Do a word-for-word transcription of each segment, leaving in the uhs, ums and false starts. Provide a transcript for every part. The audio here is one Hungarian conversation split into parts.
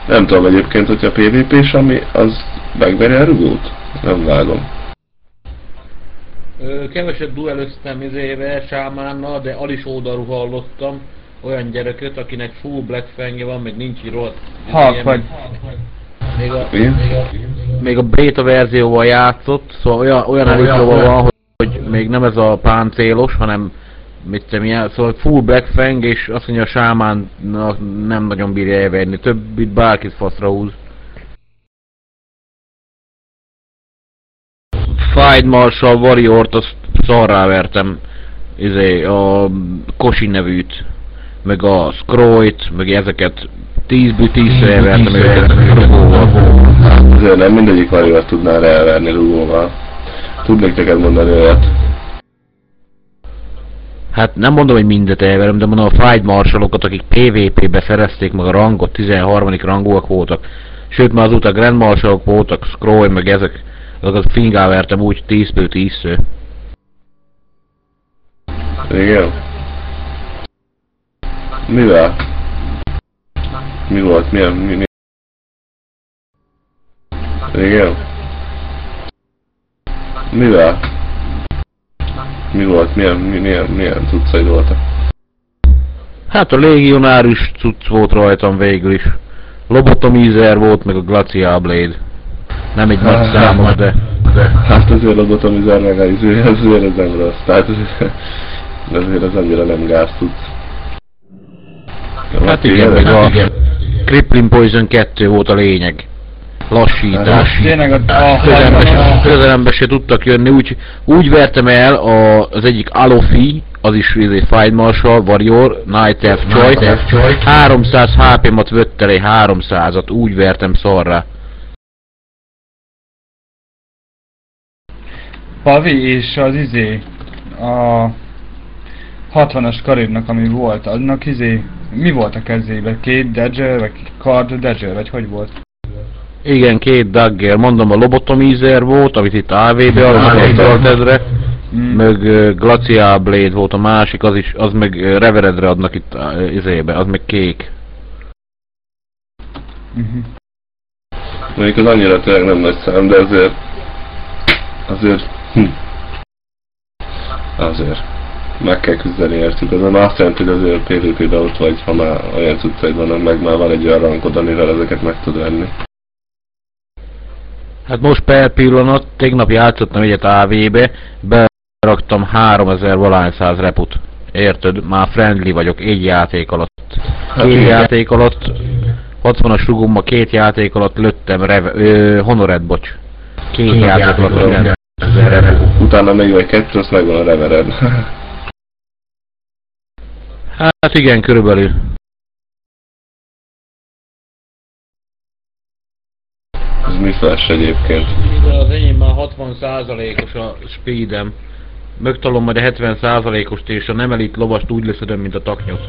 Nem tudom egyébként, hogyha pé vé pés, ami az megveri a rugót? Nem vágom. Ö, keveset duelöztem izével, sámánnal, de alis oldalról hallottam olyan gyereket, akinek full black fangje van, meg nincs rohadt. Halk vagy. Még a, még, a, még a beta verzióval játszott, szóval olyan, olyan elitróval van, hogy, hogy még nem ez a páncélos, hanem mit tudom ilyen, szóval full black fang, és azt mondja a sámán nem nagyon bírja elverni, többit bárkit faszra húz. Fight Marshall Warriort azt szarrá vertem, izé, a Koshi nevűt, meg a Scroyt, meg ezeket tízből tízszer elvertem őket rugóval. Azért nem mindegyik Warriort tudnál elverni rugóval. Tudnék neked mondani olyat. Hát nem mondom, hogy mindet elverem, de mondom a Fight Marshallokat, akik pé vé pé-be szerezték meg a rangot, tizenharmadik rangúak voltak. Sőt, már azóta Grand Marshallok voltak, Scroy, meg ezek, azokat fingál vertem úgy tízből tízszer. Igen. Mivel? Mi volt? Milyen? Mi, mi? Igen. Mivel? Mi volt? Milyen, mi, milyen, milyen cuccaid voltak? Hát a légionárus cucc volt rajtam végül is. Lobotomizer volt, meg a Glacial Blade. Nem egy nagy számos, de... de... Hát azért lobotomizer meg azért, azért ez nem rossz. Tehát azért ez annyira nem gáz tudsz. Hát igen, meg a Crippling Poison kettő volt a lényeg. Lassítás. Közelembe se tudtak jönni, úgy, úgy vertem el a, az egyik Alofi, az is Fight Marshall, Warrior, Night Elf Choice, háromszáz há pé-mat vett el egy háromszázat, úgy vertem szarrá. Pavi és az izé, a hatvanas karibnak, ami volt, annak izé, mi volt a kezébe? Két Dagger, vagy Card Dagger, vagy hogy volt? Igen, két Dagger, mondom a Lobotomizer volt, amit itt á vé-be adnak ezre, mm. meg uh, Glacial Blade volt a másik, az is, az meg uh, Reveredre adnak itt uh, izébe, az meg kék. Mm-hmm. Mondjuk az annyira tényleg nem nagy szám, de azért, azért, hm. azért, meg kell küzdeni értük, az már azt jelenti, hogy azért pé vé pé-be ott vagy, ha már olyan cuccaid vannak, meg már van egy olyan rankod, amivel ezeket meg tud venni. Hát most per pillanat, tegnap játszottam egyet á vé-be, beraktam háromezer valány száz reput. Érted? Már friendly vagyok, egy játék alatt. Két hát játék alatt, hatvanas rugomba két játék alatt lőttem reve, ö, Honored, bocs. Két, két játék, játék alatt lőttem. Utána még vagy kettő, azt megvan a Revered. Hát igen, körülbelül. Ez mi flash egyébként? Az enyém már hatvan százalékos a speedem. Megtalom majd a hetven százalékost, és a nem elit lovast úgy leszedem, mint a taknyot.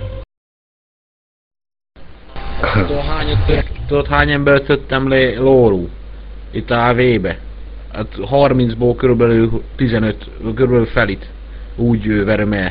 Tudod, hány embert szedtem le lórú? Itt á vé-be. Hát harmincból körülbelül tizenöt, körülbelül felit. Úgy verem el.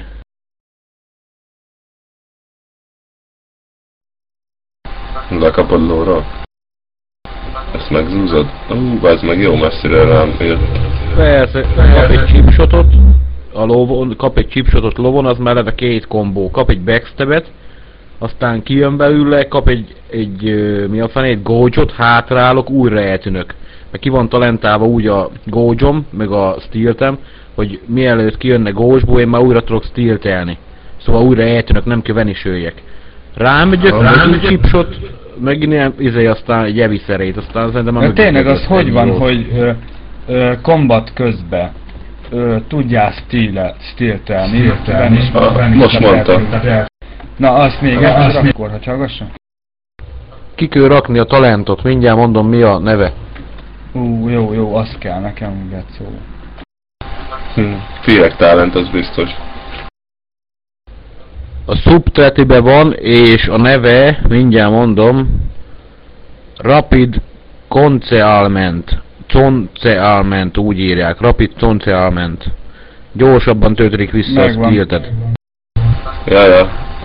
Lekapod lóra? Ezt megzúzod? Ú, ez meg jó messzire rám jött. Persze, kap egy chipshotot, a lovon, kap egy chipshotot lovon, az mellett két kombó. Kap egy backstabet, aztán kijön belőle, kap egy, egy mi a fenét, gauge-ot, hátrálok, újra eltűnök. Mert ki van talentálva úgy a gauge-om, meg a stealtem, hogy mielőtt kijönne gauge-ból, én már újra tudok stealtelni. Szóval újra eltűnök, nem kell venisőjek. Rámegyek, rám egy chipshot, megint ilyen, izé, aztán egy eviszerét, aztán szerintem... De tényleg az hogy van, volt. Hogy ö, ö, combat közben ö, tudjál stealtelni, most mondta. Na azt még egyszer akkor, ha csagassa. Ki kell rakni a talentot, mindjárt mondom mi a neve. Ú, jó, jó, az kell nekem, Getszó. Hm, Fear talent, az biztos. A subtretibe van, és a neve, mindjárt mondom, Rapid Concealment. Concealment, úgy írják. Rapid Concealment. Gyorsabban töltödik vissza megvan. A skilltet. Ja, ja.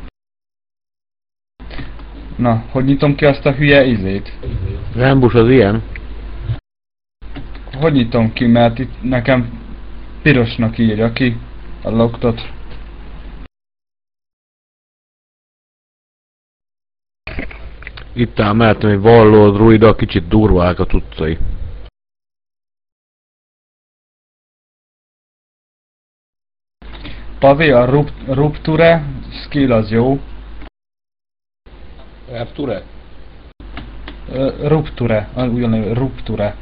Na, hogy nyitom ki azt a hülye izét? Rambus az ilyen. Hogy nyitom ki, mert itt nekem pirosnak írja ki a loktot. Itt áll mellettem egy Warlord druida, kicsit durvák a tudcai. Pavé, a rup Rupture skill az jó. Rupture? Uh, Rupture, ugyanúgy Rupture.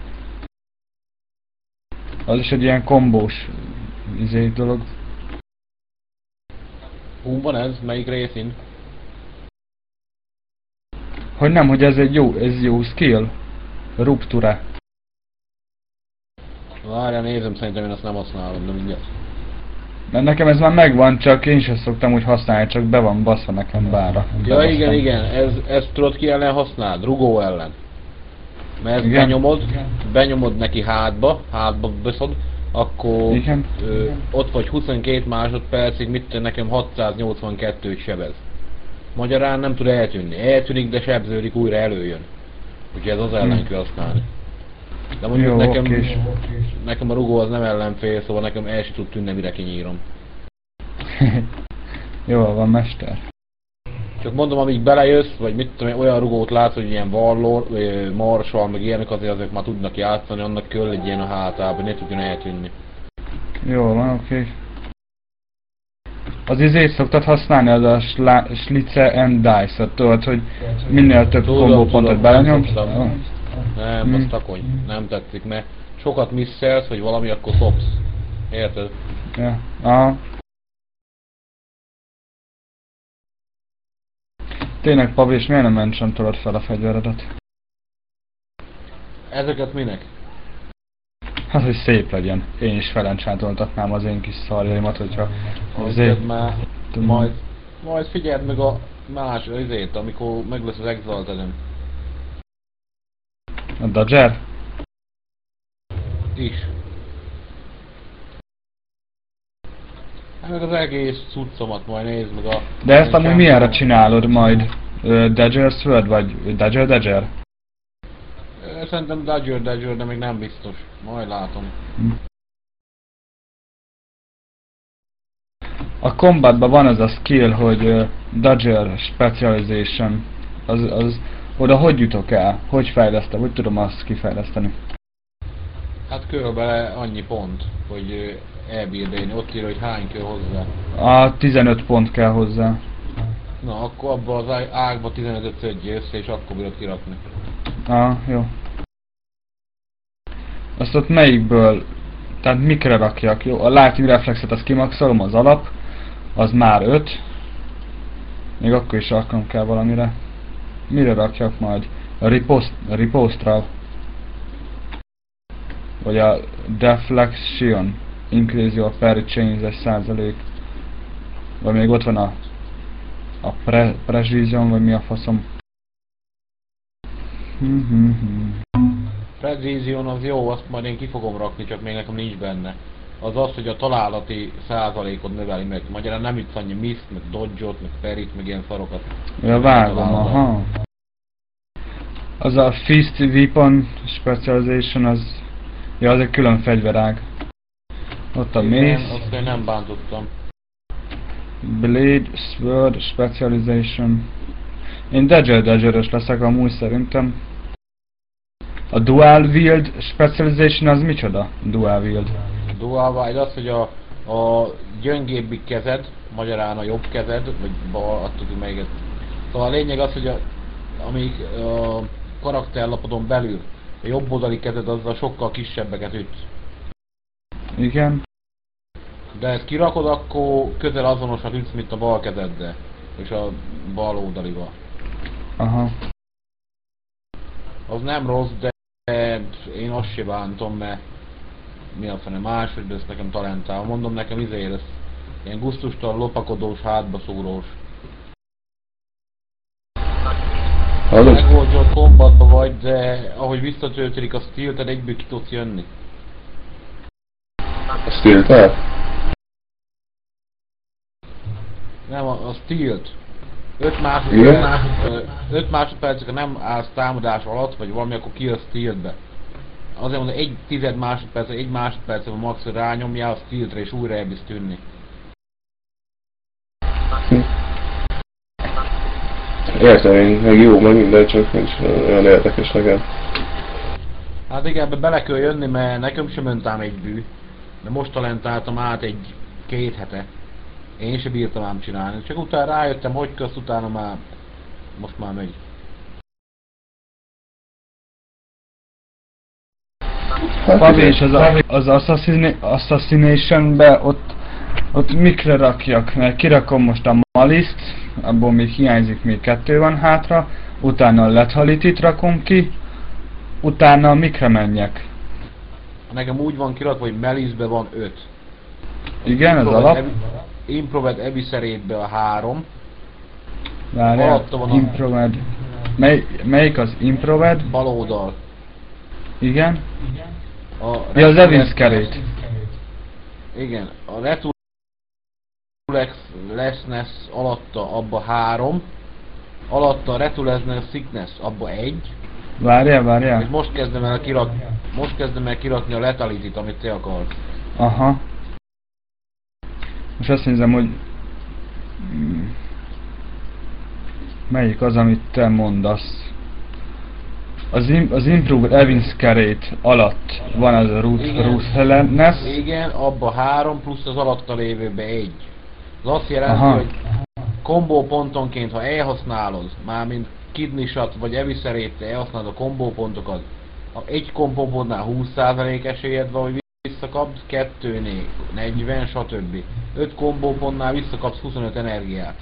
Az is egy ilyen kombós izé dolog. Hú van ez? Melyik részén? Hogy nem, hogy ez egy jó, ez jó skill. Rupture. Várjál, nézem, szerintem én azt nem használom, de mindjárt. Mert nekem ez már megvan, csak én sem szoktam úgy használni, csak be van baszva nekem bára. Ja igen, igen, ez, ez tudod ki ellen használd? Rugó ellen. Mert ezt Igen. benyomod, benyomod neki hátba, hátba beszod, akkor Igen. Ö, ott vagy huszonkét másodpercig, mit te nekem hatszáznyolcvankettőt sebez. Magyarán nem tud eltűnni. Eltűnik, de sebződik, újra előjön. Úgyhogy ez az ellen kell használni. De mondjuk Jó, nekem, okés. nekem a rugó az nem ellenfél, szóval nekem el sem tud tűnni, mire kinyírom. Jól van, mester. Csak mondom, amíg belejössz, vagy mit tudom én, olyan rugót látsz, hogy ilyen Warlord, vagy Marshall, meg ilyenek, azért azok már tudnak játszani, annak kell egy ilyen a hátában, hogy ne tudjon eltűnni. Jól van, oké. Az izét szoktad használni, az a sla- Schlitze and Dice-ot, tudod, hogy minél több Tudom, kombópontot tudom, belenyomsz. nem szoktam. Ah. Nem, Hmm. az takony. Nem tetszik, mert sokat misszelsz, hogy valami, akkor szopsz. Érted? Ja. Aha. Tényleg, Pavi, és miért nem enchantolod fel a fegyveredet? Ezeket minek? Hát, hogy szép legyen. Én is felenchantoltatnám az én kis szarjaimat, hogyha... Azért már, tudom. majd, majd figyeld meg a más azért, amikor meg lesz az Exalted-en A Dodger? is. Hát meg az egész cuccomat majd nézd meg a... De ezt amúgy milyenre csinálod majd? Uh, Dodger Sword, vagy Dodger Dodger? Ö, Szerintem Dodger Dodger, de még nem biztos. Majd látom. Hm. A combatban van az a skill, hogy uh, Dodger Specialization. Az, az, oda hogy jutok el? Hogy fejlesztem? Hogy tudom azt kifejleszteni? Hát körülbelül annyi pont, hogy ö, elbírni. Ott írja, hogy hány kell hozzá. A tizenöt pont kell hozzá. Na, akkor abba az ág- ágba tizenötöt szedjél össze, és akkor bírod kirakni. Ah, jó. Azt ott melyikből, tehát mikre rakjak, jó? A Lightning Reflexet azt kimaxolom, az alap, az már öt. Még akkor is raknom kell valamire. Mire rakjak majd? A ripost, a ripostra. Vagy a Deflection. Increase your parry change egy százalék. Vagy még ott van a a pre Precision, vagy mi a faszom. Precision az jó, azt majd én ki fogom rakni, csak még nekem nincs benne. Az az, hogy a találati százalékot növeli meg. Magyarán nem ütsz annyi miss, meg dodge-ot, meg perit, meg ilyen szarokat. Ja, vágom, aha. Az a Fist Weapon Specialization, az... Ja, az egy külön fegyverág. Ott a Igen, Mace. azt én nem bántottam. Blade, Sword, Specialization. Én Dodger Dodger-ös leszek amúgy szerintem. A Dual Wield Specialization az micsoda? Dual Wield. Dual Wield az, hogy a, a gyöngébbi kezed, magyarán a jobb kezed, vagy bal, attól hogy melyiket. Szóval a lényeg az, hogy a, amíg a karakterlapodon belül a jobb oldali kezed azzal sokkal kisebbeket üt. Igen. De ezt kirakod, akkor közel azonosat ütsz, mint a bal kezeddel. És a bal oldalival. Aha. Az nem rossz, de én azt se bántom, mert mi a fene máshogy, de ezt nekem talentál. Mondom, nekem izé lesz. Ilyen gusztustalan, lopakodós, hátbaszúrós. Hallod? Megoldott kombatba vagy, de ahogy visszatöltödik a steel, te egyből ki tudsz jönni. A Steel-tel? Nem, a, a steel-t. öt másodperc, öt másodpercig, nem állsz támadás alatt, vagy valami, akkor ki a steel-be. Azért mondom, egy tized másodperc, egy másodpercben max, hogy rányomjál a steel-re és újra elbíz tűnni. Értem én, meg jó, meg minden, csak nincs olyan érdekes nekem. Hát igen, ebbe bele kell jönni, mert nekem sem ment ám egy bű. De most talentáltam át egy két hete. Én sem bírtam ám csinálni. Csak utána rájöttem, hogy közt utána már... Most már megy. Pavi, és az, a, az Assassin, Assassination-be ott, ott mikre rakjak? Mert kirakom most a Maliszt, abból még hiányzik, még kettő van hátra. Utána a Lethalitit rakom ki. Utána mikre menjek? Nekem úgy van kirakva, hogy Malice-be van öt. Igen, az alap. Improved Eviscerétbe a három. Várjál, Alatta van a- Improved. Mely, melyik az Improved? Bal oldal. Igen. A Ja, az Retulex- Evinskerét. Igen, a Retulex Lessness alatta abba három. Alatta a Retulescence Sickness abba egy. Várjál, És várjál. most kezdem el kirak, most kezdem el kirakni a Letalitit, amit te akarsz. Aha. Most azt nézem, hogy... Hmm. Melyik az, amit te mondasz? Az, im az Improved Evinskerét alatt van az a Ruthlessness. Igen, abba három plusz az alatta lévőbe egy. Az azt jelenti, Aha. hogy kombó pontonként, ha elhasználod, mármint Kidney Shot vagy Eviscerét, te elhasználod a kombó pontokat, ha egy kombópodnál húsz százalék esélyed van, hogy visszakapd, kettőnél negyven, stb. öt kombópontnál visszakapsz huszonöt energiát.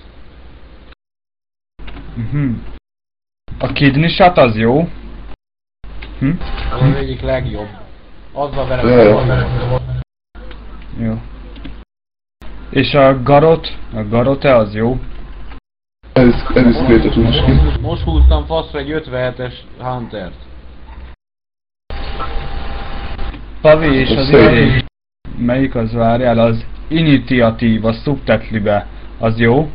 Uh-huh. A Kidney Shot az jó. Hm? Az az egyik legjobb. Azzal Jaj. verem. Jó. És a Garot? A Garote az jó. Ez, ez is krétet úgy ki. Most húztam faszra egy ötvenhetes Huntert. Pavi és az Szép. izé. Melyik az, várjál? Az Initiatív, a Subtetlibe. Az jó.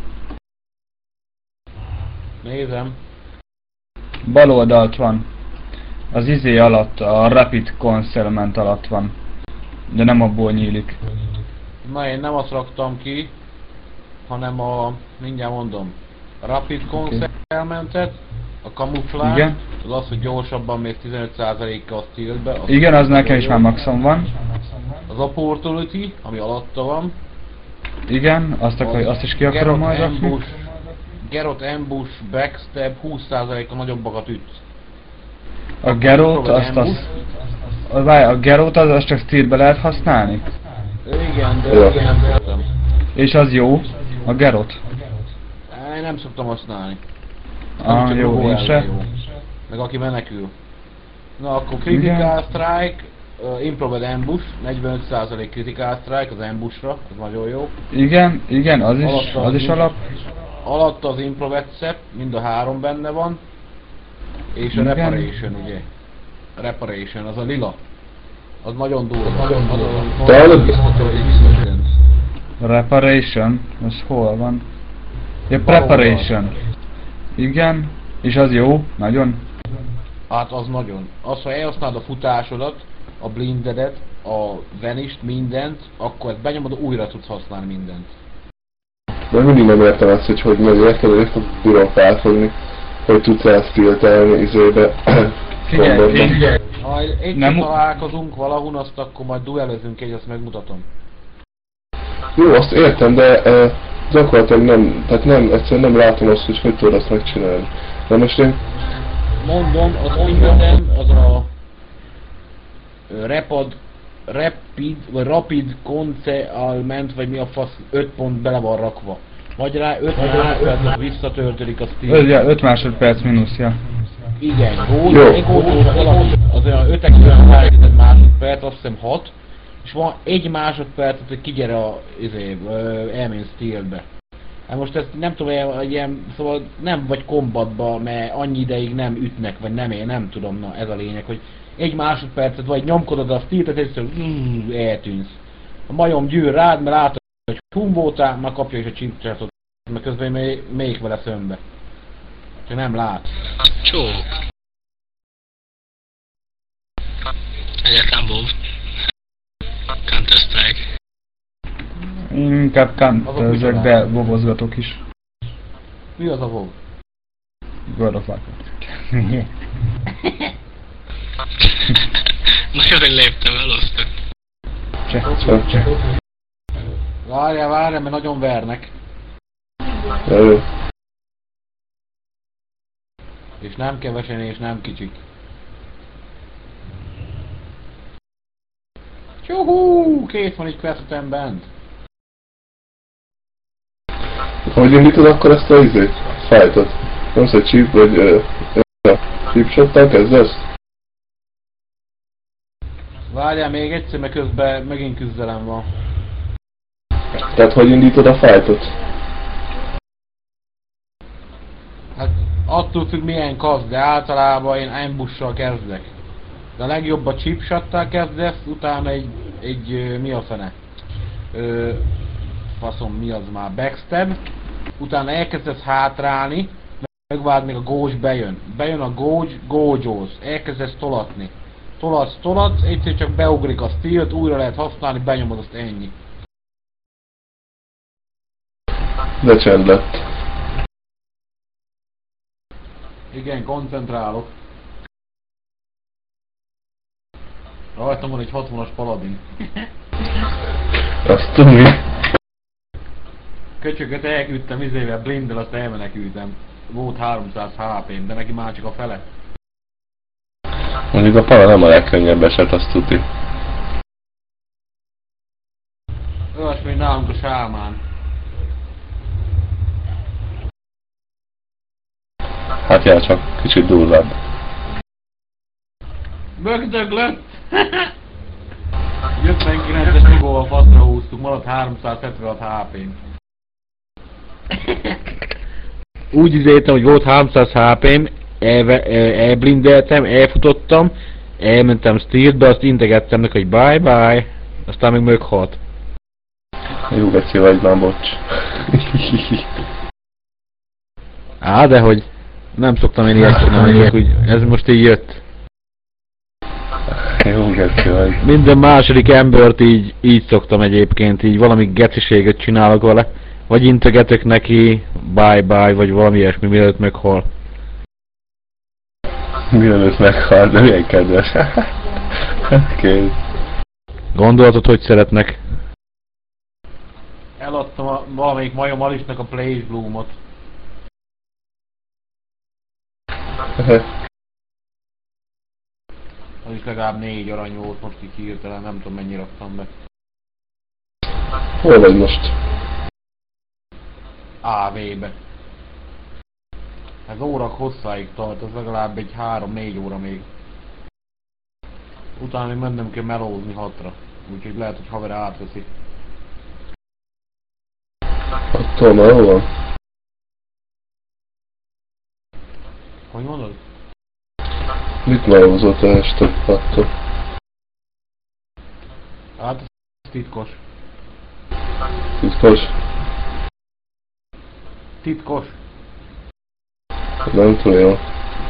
Nézem. Bal oldalt van. Az izé alatt, a Rapid Concealment alatt van. De nem abból nyílik. Na, én nem azt raktam ki, hanem a, mindjárt mondom, a Rapid Concealmentet, a Camouflage, Igen. az az, hogy gyorsabban mész tizenöt százalékkal a stealthbe. az- Igen, az nekem is már maxon van. Az Opportunity, ami alatta van. Igen, azt, akar, azt is ki akarom Garrot majd rakni. Ambush, Garrot Ambush, Backstab, húsz százalékkal nagyobbakat ütsz. A Geralt, Próbáld azt Ambush. az... A, várj, a Geralt az, az csak stealthbe lehet használni? Igen, de Ja. igen, nem szoktam. És az jó? A Geralt? Én nem szoktam használni. Ah, Csak jó, rugó én ellen se. jó. Meg aki menekül. Na akkor Critical Strike, uh, Improved Ambush, negyvenöt százalék Critical Strike az ambushra, ez nagyon jó. Igen, igen, az is, Alatta az is alap. Alatta az Improved Sep, mind a három benne van. És a Igen. Reparation, ugye? A Reparation, az a lila. Az nagyon durva. Nagyon durva. Te hallod? Reparation, az hol van? Ja, Bal oldal. Preparation. Igen, és az jó, nagyon. Hát az nagyon. Az, ha elhasználod a futásodat, a blindedet, a venist, mindent, akkor ezt benyomod, újra tudsz használni mindent. Mert mindig nem értem ezt, hogy hogy megy, érted, hogy ezt tudom felfogni, hogy tudsz elsztiltelni izébe. Figyelj, kombotban. figyelj. Ha egy Nem- találkozunk valahol, azt akkor majd duellezünk egy, azt megmutatom. Jó, azt értem, de uh, gyakorlatilag nem, tehát nem, egyszerűen nem látom azt, hogy hogy tudod azt megcsinálni. De most én... Mondom, az minden, az a ö, Rapid, Rapid, vagy Rapid Concealment, vagy mi a fasz, öt pont bele van rakva. Vagy rá öt másodperc visszatöltődik a Öt, Steam. ja, öt másodperc mínusz, ja. Igen, Jó. gót, gót, alap, az olyan öt egész három másodperc, azt hiszem hat, és van egy másodpercet, hogy kigyere a, izé, ö, elmény Steelbe. Hát most ezt nem tudom, ilyen- ilyen, szóval nem vagy kombatba, mert annyi ideig nem ütnek, vagy nem, én nem tudom, na ez a lényeg, hogy egy másodpercet vagy nyomkodod a Steelt, és egyszerűen eltűnsz. A majom gyűr rád, mert látod, hogy hum voltál, már kapja is a chipchartot, mert közben még, még vele szömbe. Csak nem lát. Csók. Egyáltalán WoW. Counter Strike. Inkább counterzek, de bobozgatok is. Mi az a WoW? World of Warcraft. Nagyon léptem el azt. Cseh, cseh. Várjál, várjál, mert nagyon vernek. Jó. És nem kevesen, és nem kicsik. Csúhú! Két van így questem bent. Hogy indítod akkor ezt a izét? Fightot? Nem szed chip vagy... Uh, uh, chip shottal kezdesz? Várjál még egyszer, mert közben megint küzdelem van. Tehát hogy indítod a fightot? Hát attól függ milyen kasz, de általában én ambush-sal kezdek. De a legjobb a chipshottal kezdesz, utána egy, egy ö, mi a fene? Ö, faszom, mi az már? Backstab. Utána elkezdesz hátrálni, megvárd még a gócs bejön. Bejön a gócs, gócsolsz, elkezdesz tolatni. Tolatsz, tolatsz, egyszer csak beugrik a stealt, újra lehet használni, benyomod, azt ennyi. De csend lett. Igen, koncentrálok. Rajtam van egy hatvanas paladin. Azt tudni. Köcsögöt elküldtem izével, blindel, azt elmenekültem. Volt háromszáz há pém, de neki már csak a fele. Mondjuk a pala nem a legkönnyebb eset, azt tudni. Olyasmi, mint nálunk a sámán. Hát jár csak, kicsit durvább. Bögdöglött! ötvenkilences migóval faszra húztuk, maradt háromszázhetvenhat há pém. Úgy izéltem, hogy volt háromszáz há pém, elblindeltem, elfutottam, elmentem stealthbe, azt integettem neki, hogy bye bye, aztán még meghalt. Jó geci vagy már, bocs. Á, de hogy nem szoktam én ilyet csinálni, hogy ez most így jött. Jó geci vagy. Minden második embert így, így szoktam egyébként, így valami geciséget csinálok vele. Vagy integetek neki, bye bye, vagy valami ilyesmi, mielőtt meghal. Mielőtt meghal, de milyen kedves. Kész. Gondoltad, hogy szeretnek? Eladtam a, valamelyik majom Alisnak a Place Bloomot. Az is legalább négy arany volt, most így hirtelen, nem tudom mennyire raktam be. Hol vagy most? á vé-be. Ez órak hosszáig tart, ez legalább egy három-négy óra még. Utána még mennem kell melózni hatra. Úgyhogy lehet, hogy haver átveszi. Attól már hol van? Hogy mondod? Mit melózott a este attól? Hát ez titkos. Titkos? Titkos. Nem tudom jó.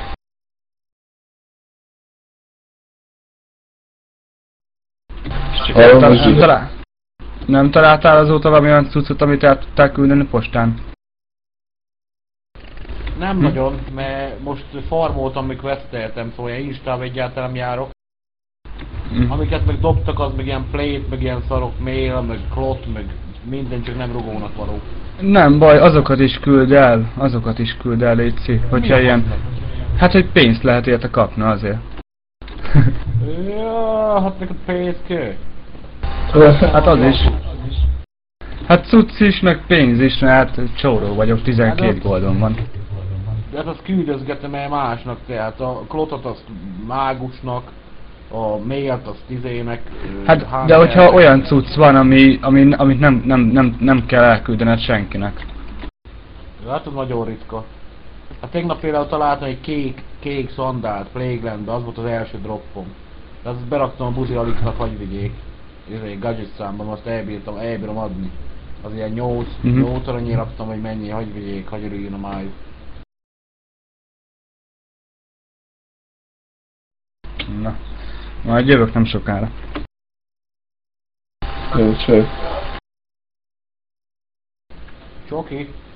Nem, nem, talál... nem találtál azóta valami olyan cuccot, amit el tudtál küldeni postán? Nem Hm? nagyon, mert most farmoltam, mikor veszteltem, szóval ilyen Instában egyáltalán járok. Hm. Amiket meg dobtak, az meg ilyen plate, meg ilyen szarok, mail, meg klot, meg minden, csak nem rugónak való. Nem baj, azokat is küld el, azokat is küld el, létszi, hogyha ilyen... Hát, hogy pénzt lehet érte kapni azért. Ja, hát neked pénz kell. Hát az is. Hát cucc is, meg pénz is, mert hát csóró vagyok, tizenkét goldon van. De hát azt küldözgetem el másnak, tehát a klotot azt mágusnak, a mailt azt izének... Hát, de hogyha olyan cucc van, ami, ami, amit nem, nem, nem, nem kell elküldened senkinek. Hát az nagyon ritka. Hát tegnap például találtam egy kék, kék szandált Plaguelandbe, az volt az első droppom. De azt beraktam a buzi aliknak, hogy vigyék. Ez egy gadget számban, azt elbírtam, elbírom adni. Az ilyen nyolc, Mhm. nyolc aranyért raktam, hogy mennyi, hogy vigyék, hogy örüljön a májuk. Na, majd jövök nem sokára. Jó, csaj. Csoki.